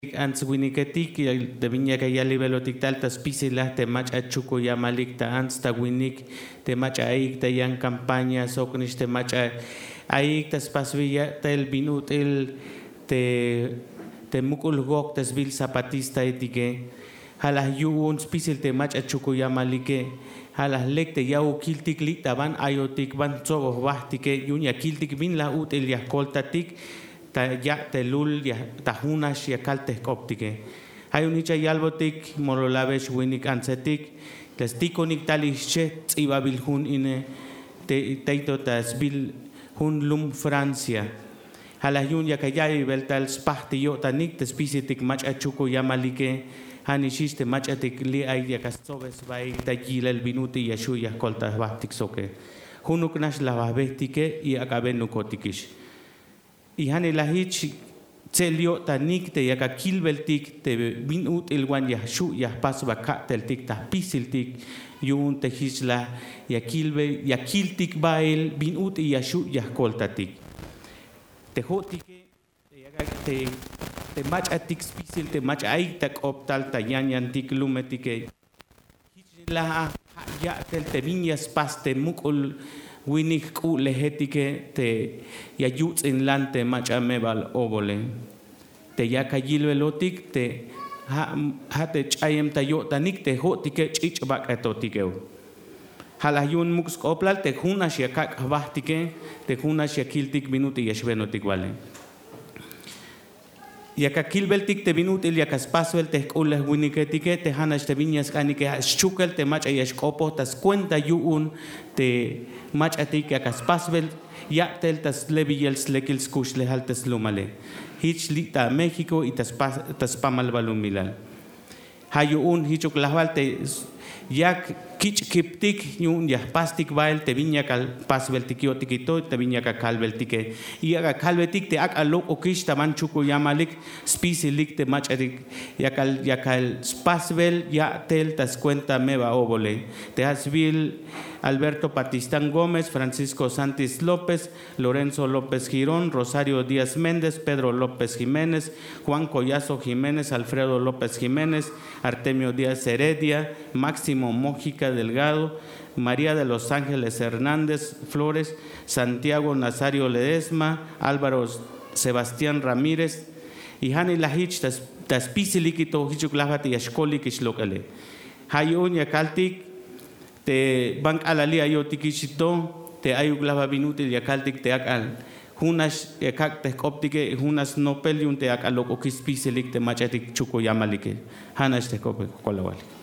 Ans winiketik de viña que ya libelotik taltas pisilas te mach a chuco ya malik ta ans ta winik te mach a ik te yan campaña soknish te mach a ik tas pasvilla tel binut el te mukul gok tas vil zapatista etike halas yu un spisil te mach a chuco ya malike halas lek te ya ukiltik lik taban ayotik ban tsogo bahtike yunya kiltik bin la ut el yaskoltatik ta ya te lul ya ta hunash ya kaltes koptike hay unicha yalbotik morolavesh winik ansetik tas tikonik talische tsibabil hun ine te teito tas bil hun lum Francia halayun ya kayai beltal spahti yo tanik tas pisitik mach achuko yamalike hanishiste mach atik li ay ya kasobes bai ta gilel binuti ya shu ya koltas bahtik soke hunuk nash la babestike y akaben nukotikish y hani lahich celio tanik te yaka kilbeltik te bin ut el wan ya shu ya pas baka tel tik ta pisiltik yun te hisla ya kilbe ya kiltik bail bin ut ya shu ya koltatik te hotike te yaka te mach atik pisil te mach ai tak optal ta yan tik lumetike hisla ya tel te vinyas pas te mukul winik ku lehetike te ya yuts in lante mach amebal obole te ya kayil velotik te ha te chayem tayo tanik te hotike chich bakatotike halayun mux oplal te huna shakak bahtike te huna shakiltik minuti yashvenotik vale yaka kilbeltik te minutil yaka spasvel te kules winiketike te hanash te viñas kanike schukel te mach ayash kopo tas cuenta yuun te mach atik yaka spasvel ya tel tas leviyel slekil skush le haltes lumale hich lita México y tas pamal balumilal hayun hichuk lahwal te yak kich kiptik yun ya pastik bail te viña kal pasvel tikio tikito te viña ka kalvel tike y aga kalvetik te ak alok okish taman chuko yamalik spisilik te macharik yakal spasvel ya tel tas cuenta meba obole te hasvil Alberto Patistán Gómez, Francisco Santis López, Lorenzo López Girón, Rosario Díaz Méndez, Pedro López Jiménez, Juan Collazo Jiménez, Alfredo López Jiménez, Artemio Díaz Heredia, Máximo Mójica Delgado, María de los Ángeles Hernández Flores, Santiago Nazario Ledesma, Álvaro Sebastián Ramírez, y Hani Lahich tas pisilikito hichuklahati yashkolik ishlokale. Hayun yakaltik te bank alalia yo tikishito te ayuklava binutil yakaltik te akal hunas yakak te koptike hunas nopelium te akalok okispiselik te machatik chuko yamalike hanas te kolawali